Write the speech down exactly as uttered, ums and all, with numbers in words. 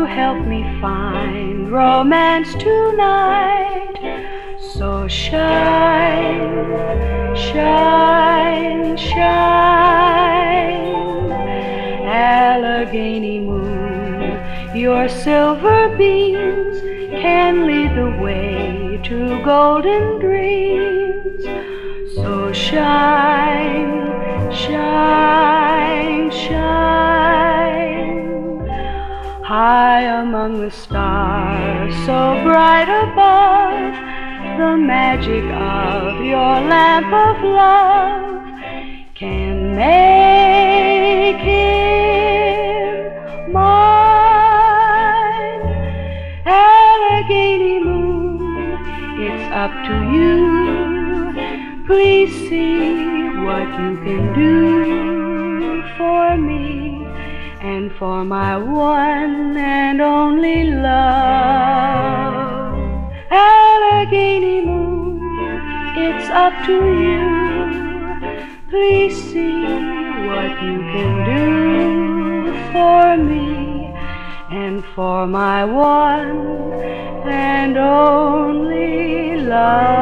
help me find romance tonight. So shine, shine, shine, Allegheny moon, your silver beams can lead the way to golden dreams. So shine, shine, shine, high among the stars, so bright above, the magic of your lamp of love can make him mine. Allegheny moon, it's up to you. Please see what you can do for me and for my one and only love. Allegheny moon, it's up to you. Please see what you can do for me and for my one and only love.